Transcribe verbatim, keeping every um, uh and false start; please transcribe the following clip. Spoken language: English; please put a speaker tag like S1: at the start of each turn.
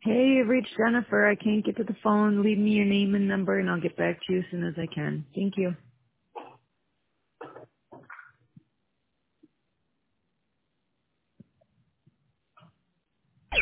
S1: Hey, you've reached Jennifer. I can't get to the phone. Leave me your name and number and I'll get back to you as soon as I can. Thank you.